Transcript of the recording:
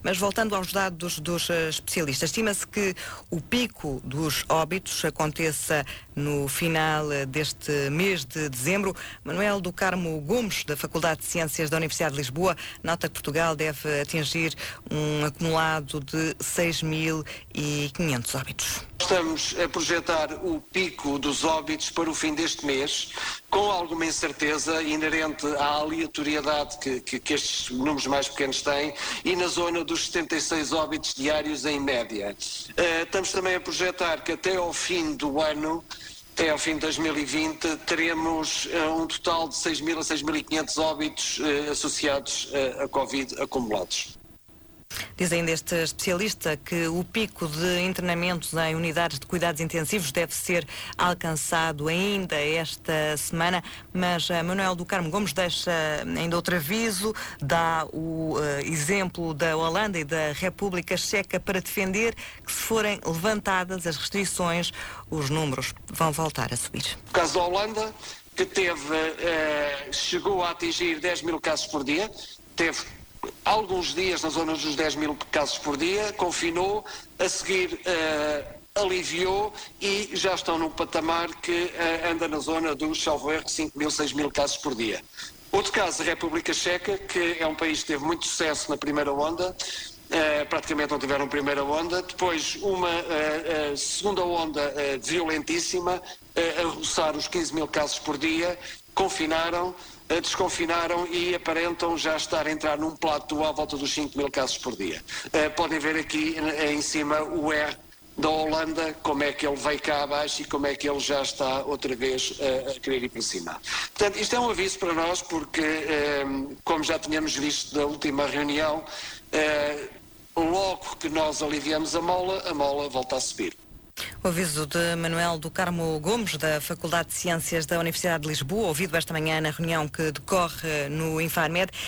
Mas voltando aos dados dos especialistas, estima-se que o pico dos óbitos aconteça no final deste mês de dezembro. Manuel do Carmo Gomes, da Faculdade de Ciências da Universidade de Lisboa, nota que Portugal deve atingir um acumulado de 6.500 óbitos. Estamos a projetar o pico dos óbitos para o fim deste mês, com alguma incerteza inerente à aleatoriedade que estes números mais pequenos têm, e na zona dos 76 óbitos diários em média. Estamos também a projetar que até ao fim do ano, até ao fim de 2020, teremos um total de 6.000 a 6.500 óbitos associados a Covid acumulados. Diz ainda este especialista que o pico de internamentos em unidades de cuidados intensivos deve ser alcançado ainda esta semana, mas Manuel do Carmo Gomes deixa ainda outro aviso, dá o exemplo da Holanda e da República Checa para defender que, se forem levantadas as restrições, os números vão voltar a subir. O caso da Holanda, que chegou a atingir 10.000 casos por dia, teve alguns dias na zona dos 10.000 casos por dia, confinou, a seguir aliviou e já estão num patamar que anda na zona dos, salvo erro, 5.000, 6.000 casos por dia. Outro caso, a República Checa, que é um país que teve muito sucesso na primeira onda, praticamente não tiveram primeira onda, depois uma segunda onda violentíssima, a roçar os 15.000 casos por dia, confinaram, desconfinaram e aparentam já estar a entrar num platô à volta dos 5.000 casos por dia. Podem ver aqui em cima o R da Holanda, como é que ele veio cá abaixo e como é que ele já está outra vez a querer ir para cima. Portanto, isto é um aviso para nós porque, como já tínhamos visto da última reunião, logo que nós aliviamos a mola volta a subir. O aviso de Manuel do Carmo Gomes, da Faculdade de Ciências da Universidade de Lisboa, ouvido esta manhã na reunião que decorre no Infarmed.